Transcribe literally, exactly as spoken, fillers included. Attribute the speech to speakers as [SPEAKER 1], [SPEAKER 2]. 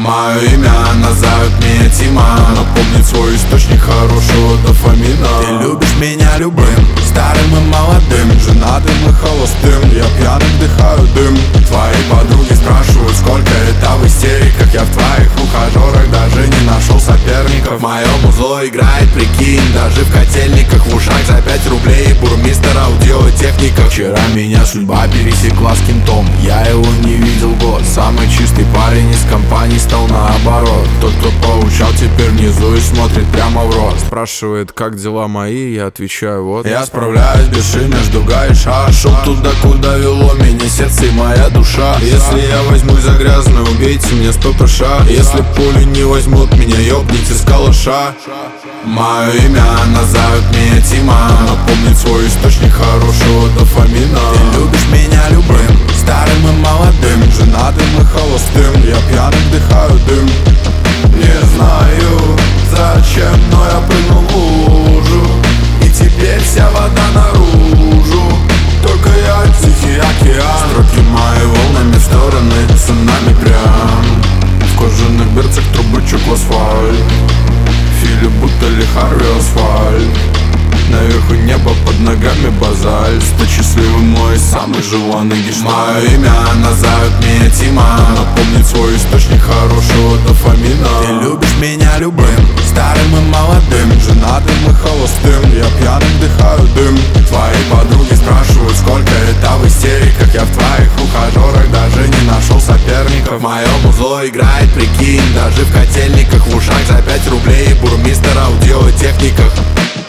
[SPEAKER 1] Мое имя назовут меня Тима, напомнит свой источник хорошего дофамина. Ты любишь меня любым, старым и молодым, женатым и холостым. Я пьяным вдыхаю дым. Твои подруги спрашивают, сколько это в истериках. Я в твоих ухажерах даже не нашел соперников. Мое музло играет, прикинь, даже в котельниках. В ушах за пять рублей бурмистер аудиотехника. Вчера меня судьба пересекла с кентом, я его не видел год. Самый чистый парень из компании стал наоборот. Тот, кто поучал, теперь внизу и смотрит прямо в рот. Спрашивает, как дела мои, я отвечаю, вот. Я справляюсь без шин между га и ша. Шел туда, куда вело меня сердце и моя душа. Если я возьмусь за грязную, убейте мне с ППШ. Если пули не возьмут меня, ёбните с калаша. Мое имя назовут меня Тима, напомнит свой источник хорошего дофамина. Ты любишь меня любым, старым и молодым, женатым и холостым. Я пьяным вдыхаю дым. Не знаю зачем, но я прыгнул в лужу, и теперь вся вода наружу. Только я тихий океан. Строки мои волнами в стороны, цунами прям. В кожаных берцах трубочек в асфальт. Фили будто ли Харви асфальт. Наверху небо, под ногами базальт. Сто счастливый мой самый желанный гештальт. Мое имя назовут меня Тима, напомнит свой источник хорошего дофамина. Ты любишь меня любым, старым и молодым, женатым и холостым. Я пьяным вдыхаю дым. Твои подруги спрашивают, сколько это в истериках. Я в твоих ухажерах даже не нашел соперников. Мое музло играет, прикинь, даже в котельниках. В ушах за пять рублей бурмистер аудиотехниках.